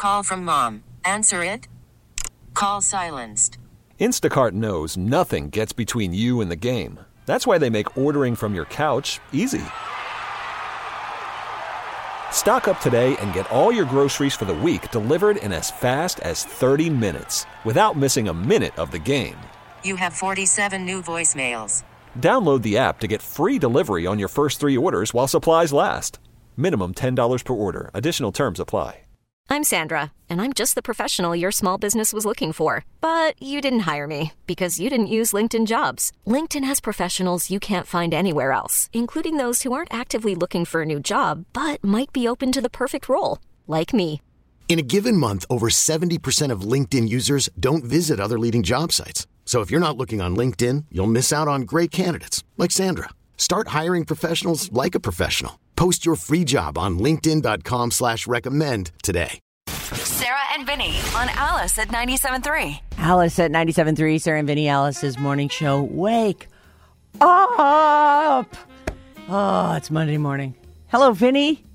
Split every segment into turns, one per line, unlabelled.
call from mom. Answer it. Call silenced.
Instacart knows nothing gets between you and the game. That's why they make ordering from your couch easy. Stock up today and get all your groceries for the week delivered in as fast as 30 minutes without missing a minute of the game.
You have 47 new voicemails.
Download the app to get free delivery on your first 3 orders while supplies last. Minimum $10 per order. Additional terms apply.
I'm Sandra, and I'm just the professional your small business was looking for. But you didn't hire me because you didn't use LinkedIn Jobs. LinkedIn has professionals you can't find anywhere else, including those who aren't actively looking for a new job, but might be open to the perfect role, like me.
In a given month, over 70% of LinkedIn users don't visit other leading job sites. So if you're not looking on LinkedIn, you'll miss out on great candidates like Sandra. Start hiring professionals like a professional. Post your free job on linkedin.com/recommend today.
Sarah and Vinny on Alice at 97.3.
Alice at 97.3, Sarah and Vinny, Alice's morning show. Wake up! Oh, it's Monday morning. Hello, Vinny.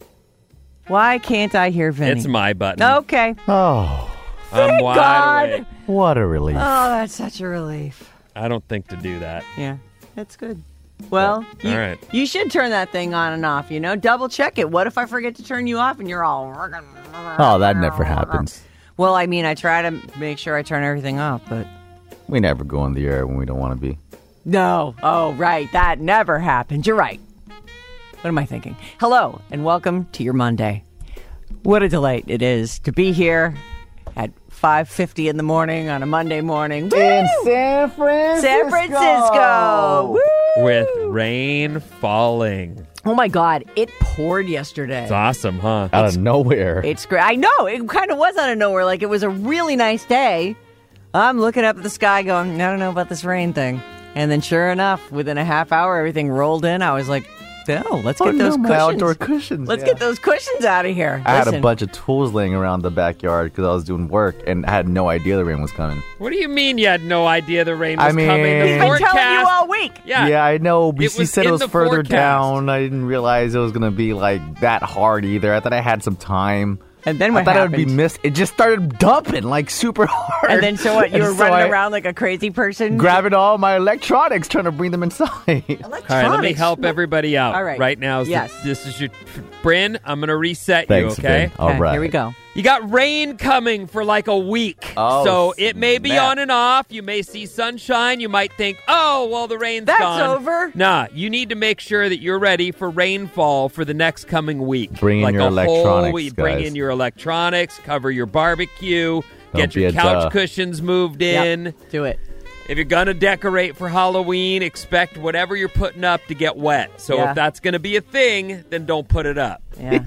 Why can't I hear Vinny?
It's my button.
Okay.
Oh,
I'm wide
God.
awake.
what a relief.
Oh, that's such a relief.
I don't think to do that.
Yeah, that's good. Well,
all right.
You should turn that thing on and off, double check it. What if I forget to turn you off and you're all...
Oh, that never happens.
Well, I mean, I try to make sure I turn everything off, but...
We never go on the air when we don't want to be.
No. Oh, right. That never happened. You're right. What am I thinking? Hello, and welcome to your Monday. What a delight it is to be here at 5:50 in the morning on a Monday morning. Woo!
In San Francisco!
San Francisco! Woo!
With rain falling.
Oh, my God. It poured yesterday.
It's awesome, huh?
Out of nowhere.
It's great. I know. It kind of was out of nowhere. Like, it was a really nice day. I'm looking up at the sky going, I don't know about this rain thing. And then sure enough, within a half hour, everything rolled in. I was like, oh, let's get those cushions.
Outdoor cushions.
Let's get those cushions out of here.
I had a bunch of tools laying around the backyard because I was doing work and I had no idea the rain was coming.
What do you mean you had no idea the rain was coming? The
He's been telling you all week.
Yeah, I know. BC said it was further
forecast.
down. I didn't realize it was going to be like that hard either. I thought I had some time.
And then what
I thought
happened?
it would be missed. It just started dumping like super hard.
And then so what? You were running around like a crazy person?
Grabbing all my electronics, trying to bring them inside.
All right, let me help everybody out.
All right.
Right now,
Yes.
this is your... Bryn, I'm going to reset
Thanks,
you, okay?
Vin. All right.
Here we go.
You got rain coming for like a week.
Oh,
so it may be
snap.
on and off. You may see sunshine. You might think, oh, well, the rain's
That's
gone.
over.
Nah, you need to make sure that you're ready for rainfall for the next coming week.
Bring in
like
your
a
electronics,
whole week. Bring
guys.
in your electronics, cover your barbecue, get
be
your
a
couch
duh.
cushions moved in.
Yep. Do it.
If you're going to decorate for Halloween, expect whatever you're putting up to get wet. So
Yeah.
if that's going to be a thing, then don't put it up.
Yeah.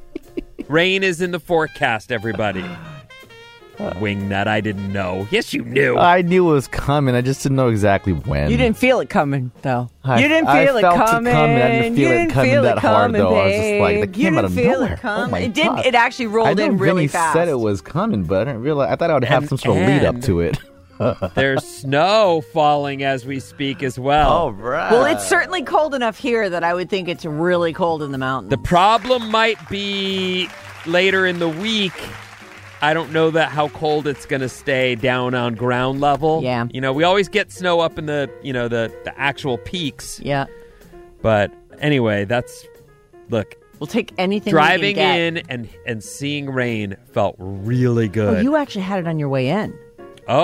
Rain is in the forecast, everybody. Wingnut, I didn't know. Yes, you knew.
I knew it was coming. I just didn't know exactly when.
You didn't feel it coming, though.
I
You didn't
feel
feel it coming.
I didn't feel
You
it
didn't
coming
feel
that
it
hard,
coming,
though. I was just like, that
babe. You
came out
didn't
of
feel
nowhere.
it coming.
Oh my
It didn't.
God.
It actually rolled in really
Vinny
fast.
said it was coming, but I didn't realize. I thought I would have some sort of lead up to it.
There's snow falling as we speak as well.
All right.
Well, it's certainly cold enough here that I would think it's really cold in the mountains.
The problem might be later in the week. I don't know that how cold it's going to stay down on ground level.
Yeah.
You know, we always get snow up in the, the actual peaks.
Yeah.
But anyway, look,
We'll take anything
driving
we can get.
in and seeing rain felt really good.
Oh, you actually had it on your way in.
Oh,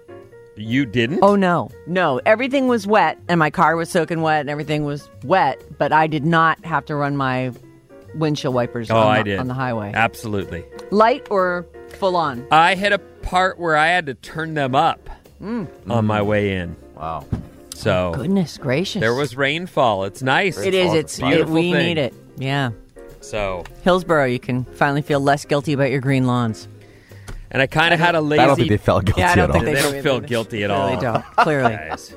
you didn't?
Oh, no. No. Everything was wet, and my car was soaking wet, and everything was wet, but I did not have to run my windshield wipers
I did.
on the highway.
Absolutely.
Light or full on?
I hit a part where I had to turn them up on my way in.
Wow.
So
Goodness gracious.
there was rainfall. It's nice.
It is. It's
beautiful
we
thing.
need it. Yeah.
So,
Hillsborough, you can finally feel less guilty about your green lawns.
and I kind of had a lazy.
I don't think they felt guilty
Yeah, I don't
at
think
all.
They
do
don't feel
either.
guilty at
No,
all.
they don't. Clearly.
Guys.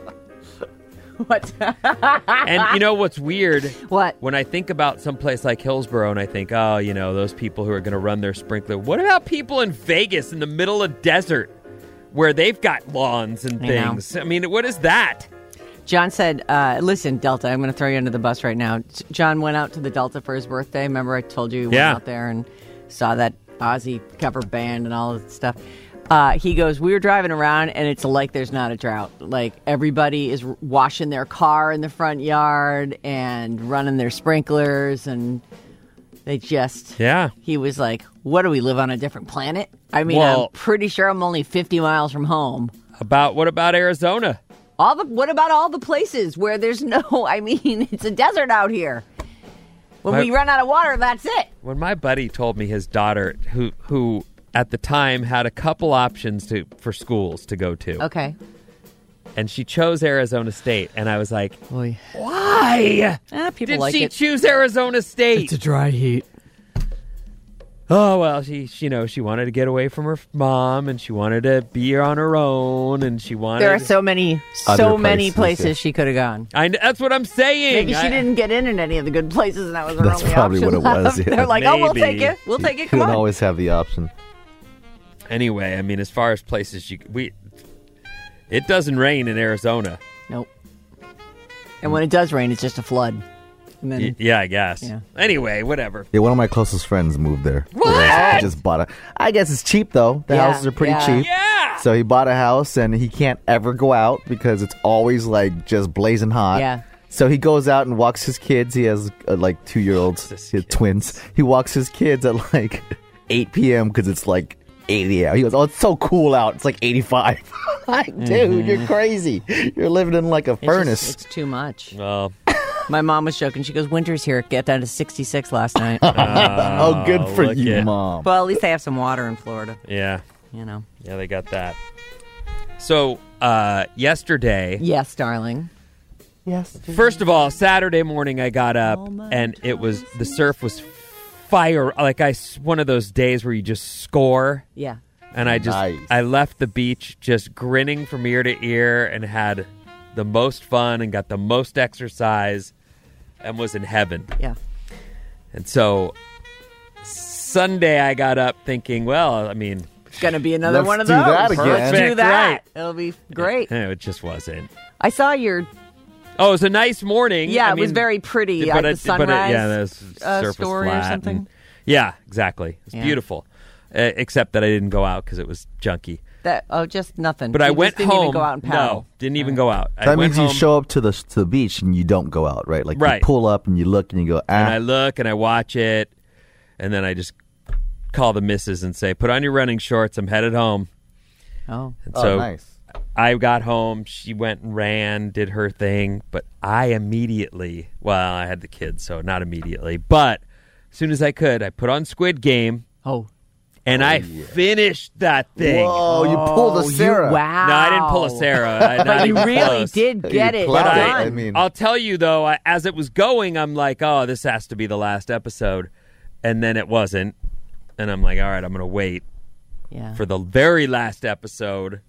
What?
And you know what's weird?
What?
When I think about someplace like Hillsborough and I think, oh, those people who are going to run their sprinkler. What about people in Vegas in the middle of desert where they've got lawns and
I know.
things? I mean, what is that?
John said, listen, Delta, I'm going to throw you under the bus right now. John went out to the Delta for his birthday. Remember I told you he went
Yeah.
out there and saw that Ozzy cover band and all that stuff. He goes, we were driving around and it's like there's not a drought. Like everybody is washing their car in the front yard and running their sprinklers, and they just...
Yeah.
He was like, what do we live on a different planet? I mean,
Well-
I'm pretty sure I'm only 50 miles from home.
What about Arizona?
What about all the places where there's no... I mean, it's a desert out here. When we run out of water, that's it.
When my buddy told me his daughter, who at the time had a couple options for schools to go to,
Okay.
and she chose Arizona State, and I was like,
Boy.
why
People
did
like
she
it.
choose Arizona State?
dry heat.
Oh, well, she wanted to get away from her mom, and she wanted to be on her own, and she wanted...
There are so many
Other
places
places,
she could have gone.
That's what I'm saying.
Maybe she didn't get in any of the good places, and that was her
That's
only
probably
option
what it was,
left.
yeah.
They're like, oh, we'll take
Maybe.
it. We'll take it.
You
Come
don't
on.
always have the option.
Anyway, I mean, as far as places it doesn't rain in Arizona.
Nope. And when it does rain, it's just a flood. And then,
Yeah, I guess.
Yeah.
Anyway, whatever.
Yeah, one of my closest friends moved there.
What?
He just bought I guess it's cheap, though. The
Yeah,
houses are pretty
yeah.
cheap.
Yeah.
So he bought a house, and he can't ever go out because it's always, like, just blazing hot.
Yeah.
So he goes out and walks his kids. He has, like, 2-year-olds.
His
He has
kids.
twins. He walks his kids at, like, 8 p.m. because it's, like, 80 out. He goes, oh, it's so cool out. It's, like, 85. Like, dude, you're crazy. You're living in, like, a
it's
furnace.
it's too much.
Well,
My mom was joking. She goes, winter's here. It got down to 66 last night.
Oh, good for
look
you,
at-
Mom.
Well, at least they have some water in Florida.
yeah.
You know.
Yeah, they got that. So, yesterday,
Yes, darling.
Yes.
first of all, Saturday morning I got up and the surf was fire. Like one of those days where you just score.
Yeah.
And I
Nice.
left the beach just grinning from ear to ear and had the most fun and got the most exercise and was in heaven.
Yeah.
And so Sunday I got up thinking, well, I mean,
It's going to be another
Let's
one of
do
those.
that again.
Let's do
Perfect,
that.
right.
It'll be great.
it just wasn't.
I saw your...
Oh, it was a nice morning.
Yeah,
I
it was
mean,
very pretty.
but
The
it-
sunrise
yeah, the surf was
story or
flat
something.
and- yeah, exactly. It's
Yeah.
beautiful. Except that I didn't go out because it was junky.
Just nothing.
But
You
I
just
went
didn't
home.
even go out and paddle.
No, didn't even go out. I
That
went
means you
home,
show up to the beach and you don't go out, right? Like
Right.
you pull up and you look and you go,
and I look and I watch it, and then I just call the missus and say, "Put on your running shorts. I'm headed home."
Oh.
And
oh,
so
nice.
I got home. She went and ran, did her thing, but I immediately. Well, I had the kids, so not immediately, but as soon as I could, I put on Squid Game.
Oh.
And I finished that thing.
Whoa, you pulled a Sarah.
Wow.
No, I didn't pull a Sarah.
But you really did get it
plowed it.
done.
I mean,
I'll tell you, though, as it was going, I'm like, oh, this has to be the last episode. And then it wasn't. And I'm like, all right, I'm going to wait
Yeah.
for the very last episode.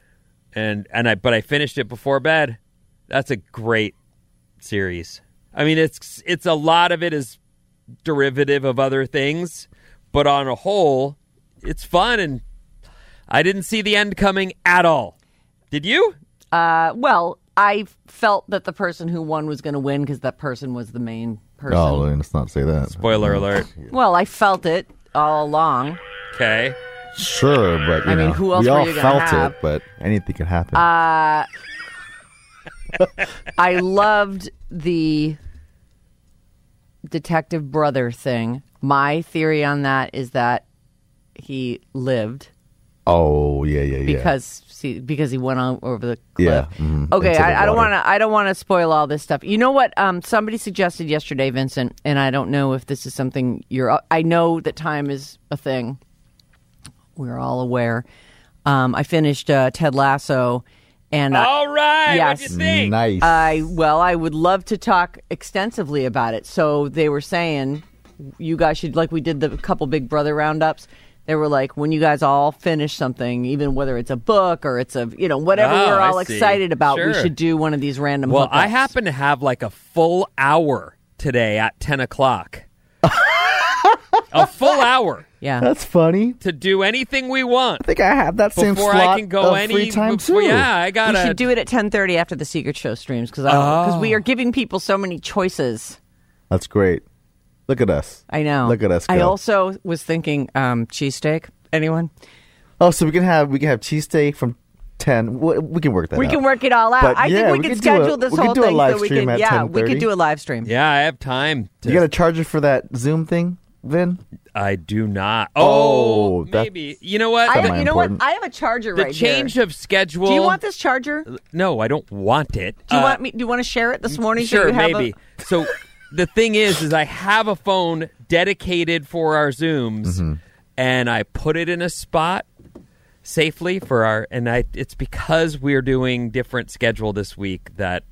But I finished it before bed. That's a great series. I mean, it's a lot of it is derivative of other things, but on a whole, it's fun, and I didn't see the end coming at all. Did you?
Well, I felt that the person who won was going to win because that person was the main person.
oh, let's not say that.
Spoiler alert.
Well, I felt it all along.
Okay.
Sure, but you
I mean,
know,
who else
we
were
all
you gonna
felt
have?
it, but anything could happen.
I loved the detective brother thing. My theory on that is that he lived
oh, yeah.
because he went on over the cliff.
Yeah, mhm,
Okay,
into the
I don't
water.
want to. I don't want to spoil all this stuff. You know what? Somebody suggested yesterday, Vincent, and I don't know if this is something you're. I know that time is a thing. We're all aware. I finished Ted Lasso, and
All right.
yes.
What'd you think?
Nice.
I would love to talk extensively about it. So they were saying you guys should, like we did the couple Big Brother roundups. They were like, when you guys all finish something, even whether it's a book or it's a, whatever
Oh,
we're all
I see.
excited about, we
Sure.
should do one of these random
Well,
hookups.
I happen to have like a full hour today at 10 o'clock. A full hour
Yeah.
That's funny.
to do anything we want
I think I have that same
before
slot
I can go
of
any
free time
before-
too.
Yeah, I
We
got
should
to
do it at 10:30 after the Secret Show streams because we are giving people so many choices.
That's great. Look at us.
I know.
Look at us go.
I also was thinking cheesesteak. Anyone?
Oh, so we can have cheesesteak from 10. We can work that out.
We can work it all out.
But,
I
yeah,
think we could schedule this whole thing
live
so we
stream
could.
at
Yeah, we
10:30.
could do a live stream.
Yeah, I have time.
You got a charger for that Zoom thing, Vin?
I do not.
Oh,
maybe. You know what?
You know what? I have a charger
The
right
change
here.
of schedule.
Do you want this charger?
No, I don't want it.
Do you want me? Do you want to share it this morning? so
Sure,
you have
maybe. So the thing is I have a phone dedicated for our Zooms, and I put it in a spot safely for our. And it's because we're doing different schedule this week that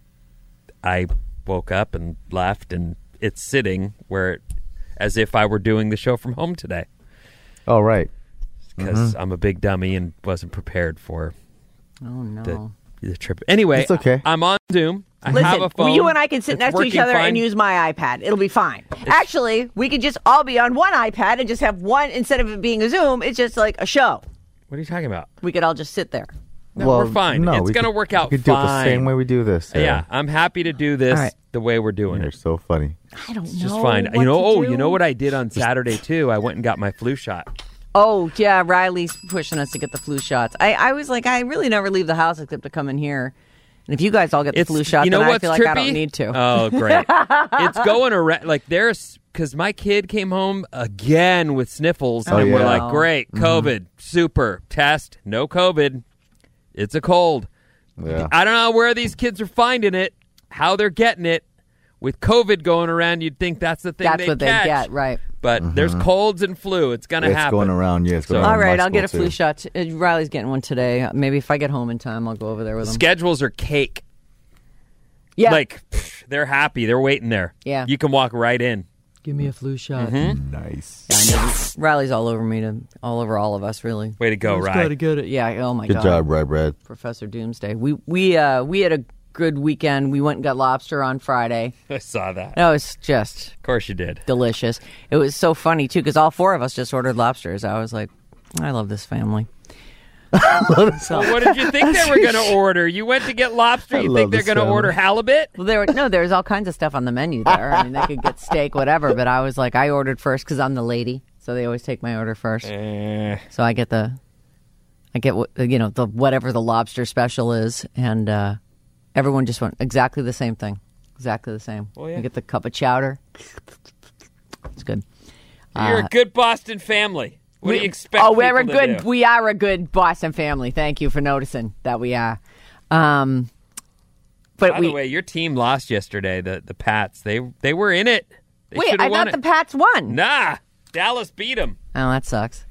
I woke up and left, and it's sitting where, as if I were doing the show from home today.
Oh, right.
Because I'm a big dummy and wasn't prepared for
no.
the trip. Anyway,
It's okay.
I'm on Zoom. I
Listen,
have a phone.
you and I can sit
It's
next to each
working
other
fine.
and use my iPad. It'll be fine. Actually, we could just all be on one iPad and just have one, instead of it being a Zoom, it's just like a show.
What are you talking about?
We could all just sit there.
No, we're fine.
No,
It's going to work out
We could do it the
fine.
same way we do this. Sarah.
Yeah, I'm happy to do this
All right.
the way we're doing
You're
it.
so funny.
I don't know.
It's just fine.
what to do.
You know what I did on Saturday too? I went and got my flu shot.
Oh, yeah, Riley's pushing us to get the flu shots. I was like, I really never leave the house except to come in here. And if you guys all get the flu shot,
you know
then I
what's
feel like
trippy?
I don't need to.
Oh, great. It's going around. Like, there's, because my kid came home again with sniffles, and we're
yeah.
like, great, COVID, super, test, no COVID. It's a cold.
Yeah.
I don't know where these kids are finding it, how they're getting it. With COVID going around, you'd think that's the thing
That's
they
what they
catch.
get, right.
But there's colds and flu. It's going to
It's
happen.
going around. Yeah, it's going
So-
around.
All right,
my
I'll get a
school,
flu
too.
shot. Riley's getting one today. Maybe if I get home in time, I'll go over there with him.
Schedules are cake.
Yeah.
Like, they're happy. They're waiting there.
Yeah.
You can walk right in.
Give me a flu shot.
Nice.
Riley's all over me, all over all of us, really.
Way to go,
Got
Rye.
to get it. Yeah. Oh my
Good
God.
job, Brad.
Professor Doomsday. We had a good weekend. We went and got lobster on Friday.
I saw that.
That was just
Of course you did.
delicious. It was so funny too because all four of us just ordered lobsters. I was like, I love this family.
So what did you think they were going to order? You went to get lobster. You
love
think they're
this
going to
family.
order halibut?
Well, there's all kinds of stuff on the menu there. I mean, they could get steak, whatever. But I was like, I ordered first because I'm the lady, so they always take my order first. So I get the whatever the lobster special is, and everyone just went exactly the same thing, exactly the same.
Oh, yeah.
You get the cup of chowder. It's good.
You're a good Boston family. What do you expect?
Oh, we're a
people to
good.
do?
We are a good Boston family. Thank you for noticing that we are. But
By the way, your team lost yesterday. The Pats. They were in it. They
wait.
should've
I
won
thought
it.
the Pats won.
Nah, Dallas beat them.
Oh, that sucks.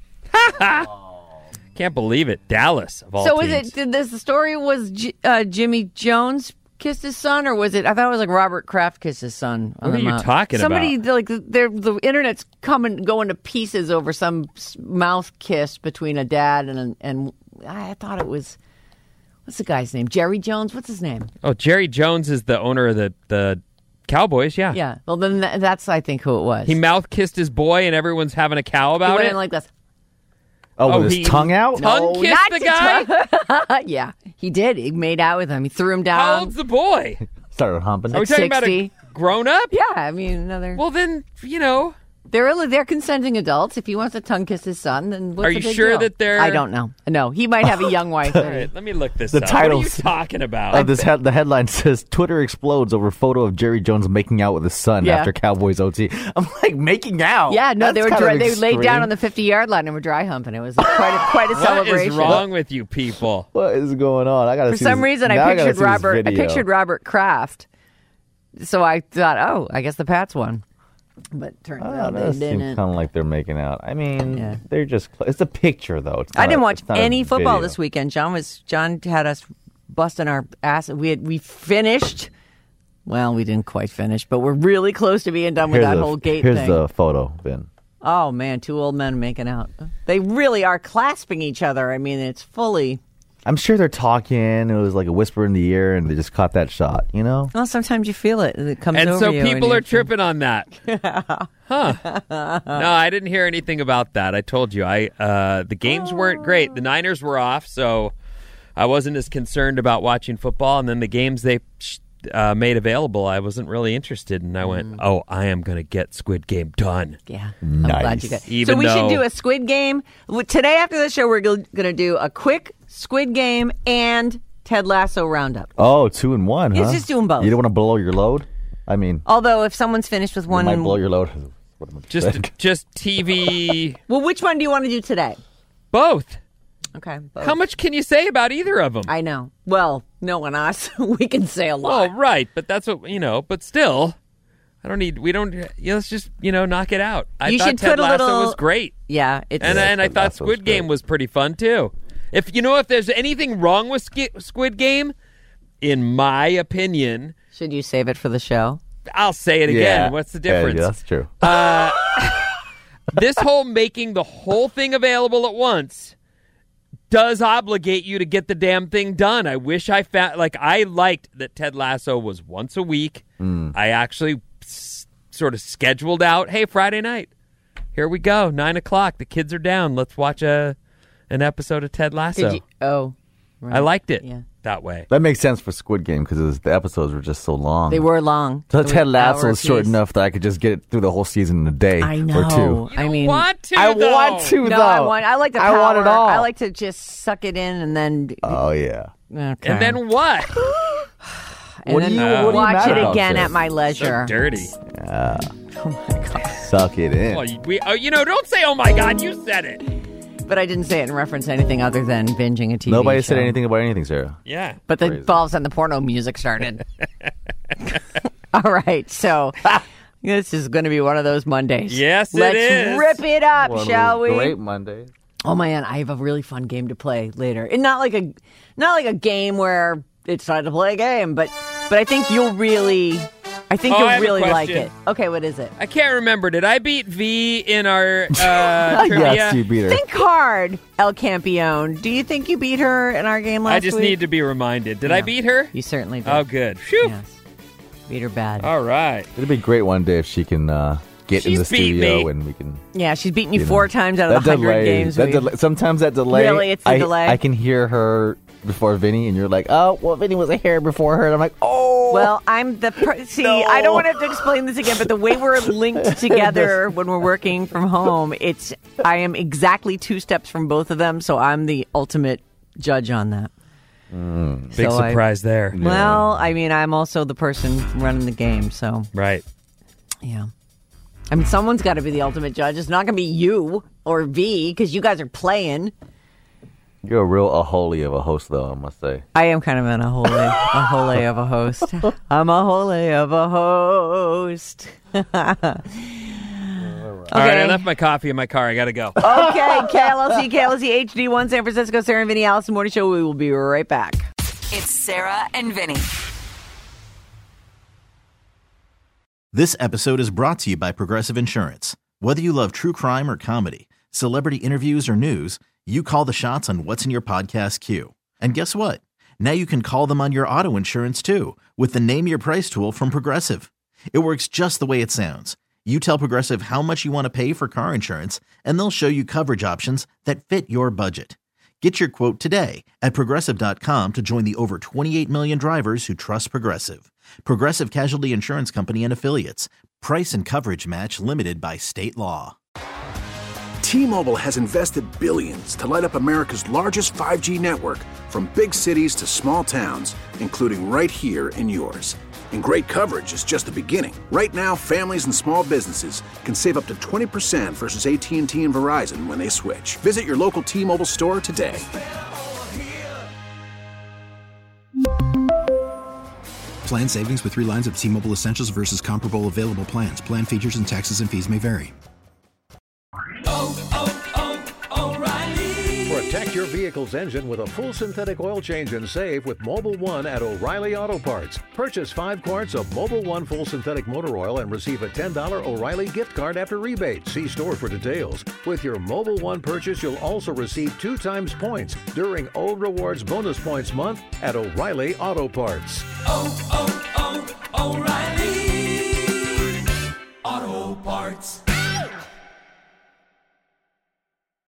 Can't believe it. Dallas of all
So
teams.
did this the story was Jimmy Jones kissed his son, or was it? I thought it was like Robert Kraft kissed his son. on
What
the
are you
mouth.
talking
Somebody,
about?
like the internet's going to pieces over some mouth kiss between a dad and I thought it was, what's the guy's name? Jerry Jones. What's his name?
Oh, Jerry Jones is the owner of the Cowboys. Yeah.
Yeah. Well, then that's I think who it was.
He mouth kissed his boy, and everyone's having a cow
He
about
went
it.
in like this.
Oh, with
he
his tongue out?
Tongue kissed the guy.
Yeah, he did. He made out with him. He threw him down.
How old's the boy?
Started humping.
Are we talking about
60.
a grown up?
Yeah, I mean another.
Well, then
They're consenting adults. If he wants to tongue kiss his son, then what's
Are
the
you
big
sure
deal?
that they're-
I don't know. No, he might have a young wife.
All right, let me look this
The
up.
titles-
What are you talking about?
the headline says Twitter explodes over photo of Jerry Jones making out with his son
Yeah.
after Cowboys OT. I'm like, making out?
Yeah, no,
That's kind of
they laid down
extreme.
on the 50-yard line and were dry humping. It was quite a
What
celebration.
is wrong with you people?
What is going on? I gotta
For
see
some
this-
reason,
now
I
gotta
pictured
see this
Robert. I
video.
pictured Robert Kraft. So I thought, oh, I guess the Pats won. But turns
Oh,
out
that
they
does seem
didn't.
kind of like they're making out. I mean,
Yeah.
they're just. It's a picture, though. It's
I
not
didn't
a-
watch
it's not a
any football
video.
this weekend. John had us busting our ass. We finished. Well, we didn't quite finish, but we're really close to being done with that whole gate
here's
thing.
the photo, Ben.
Oh man, two old men making out. They really are clasping each other. I mean, it's fully.
I'm sure they're talking. It was like a whisper in the ear, and they just caught that shot. You know?
Well, sometimes you feel it. It comes
And
over
so
you.
people
and
are tripping on that. Huh. No, I didn't hear anything about that. I told you. The games weren't great. The Niners were off, so I wasn't as concerned about watching football. And then the games, they made available, I wasn't really interested, and I went, "Oh, I am going to get Squid Game done."
Yeah,
Nice.
I'm glad you got.
Even
so we should
though-
do a Squid Game today after the show. We're going to do a quick Squid Game and Ted Lasso roundup.
Oh, 2 in 1, huh?
Let's just do 'em both.
You don't want to blow your load? I mean,
Although if someone's finished with
you
one,
might blow your load. What am I saying?
Just TV.
well, which one do you want to do today?
Both.
Okay.
How much can you say about either of them?
I know. Well, knowing us, we can say a lot.
Well, right, but that's what But still, I don't need. We don't. Let's just knock it out. I
You
thought
should
Ted
put a
Lasso
little-
was great,
Yeah, it's
and I thought
Lasso was
Squid Game
great.
was pretty fun too. If there's anything wrong with Squid Game, in my opinion,
should you save it for the show?
I'll say it again.
Yeah.
What's the difference?
Yeah, that's true.
This whole making the whole thing available at once does obligate you to get the damn thing done. I wish I found, I liked that Ted Lasso was once a week. I actually sort of scheduled out, hey, Friday night, here we go, 9:00. The kids are down. Let's watch an episode of Ted Lasso.
Right.
I liked it
Yeah.
that way.
That makes sense for Squid Game because the episodes were just so long.
They were long.
So
They
Ted
were
Lasso
hour
is short
piece.
enough that I could just get it through the whole season in a day
I
or
know.
2.
I mean,
want to,
I
though.
want to,
no,
though.
I like the power.
I want it all.
I like to just suck it in and then.
Oh, yeah.
Okay.
And then what?
And
What
then
do you- what do you
watch
mad
it
about,
again
Sid?
at my
So
leisure.
dirty.
Suck it in.
Well, don't say, oh my God, you said it.
But I didn't say it in reference to anything other than binging a TV
Nobody
show.
said anything about anything, Sarah.
Yeah.
But the
Crazy.
all of a sudden the porno music started. All right, so this is going to be one of those Mondays.
Yes, it
Let's
is.
rip it up,
One of
shall
those
we?
Great Monday.
Oh man, I have a really fun game to play later. And not like a game where it's time to play a game, but I think you'll really
I
you'll
have a
really like
question.
it. Okay, what is it?
I can't remember. Did I beat V in our trivia?
Yes, you beat her.
Think hard, El Campeon. Do you think you beat her in our game last
I just
week?
need to be reminded. Did I
Yeah.
beat her?
You certainly did.
Oh, good. Phew.
Yes. Beat her bad.
All right.
It'd be great one day if she can get in
She's
the
beat
studio
me.
and we can.
Yeah, she's beaten you
You know,
4 times out of the 100 games.
That
we've-
delay, sometimes that delay.
Really? It's the delay?
I can hear her before Vinny, and you're like, oh, well, Vinny was a hair before her. And I'm like, oh.
Well, I'm the see.
No.
I don't want to have to explain this again, but the way we're linked together when we're working from home, I am exactly 2 steps from both of them, so I'm the ultimate judge on that.
Big
So
surprise there.
Well, I mean, I'm also the person running the game, so
Right.
yeah. I mean, someone's got to be the ultimate judge. It's not going to be you or V because you guys are playing.
You're a real holy of a host, though, I must say.
I am kind of a holy of a host. I'm a holy of a host.
All right, I left my coffee in my car. I got to go.
Okay, KLLC HD1 San Francisco, Sarah and Vinny, Allison Morning Show. We will be right back.
It's Sarah and Vinny.
This episode is brought to you by Progressive Insurance. Whether you love true crime or comedy, celebrity interviews or news, you call the shots on what's in your podcast queue. And guess what? Now you can call them on your auto insurance too with the Name Your Price tool from Progressive. It works just the way it sounds. You tell Progressive how much you want to pay for car insurance, and they'll show you coverage options that fit your budget. Get your quote today at Progressive.com to join the over 28 million drivers who trust Progressive. Progressive Casualty Insurance Company and Affiliates. Price and coverage match limited by state law.
T-Mobile has invested billions to light up America's largest 5G network, from big cities to small towns, including right here in yours. And great coverage is just the beginning. Right now, families and small businesses can save up to 20% versus AT&T and Verizon when they switch. Visit your local T-Mobile store today.
Plan savings with 3 lines of T-Mobile Essentials versus comparable available plans. Plan features and taxes and fees may vary.
Protect your vehicle's engine with a full synthetic oil change and save with Mobil 1 at O'Reilly Auto Parts. Purchase 5 quarts of Mobil 1 full synthetic motor oil and receive a $10 O'Reilly gift card after rebate. See store for details. With your Mobil 1 purchase, you'll also receive 2 times points during O Rewards Bonus Points Month at O'Reilly Auto Parts.
O'Reilly Auto Parts.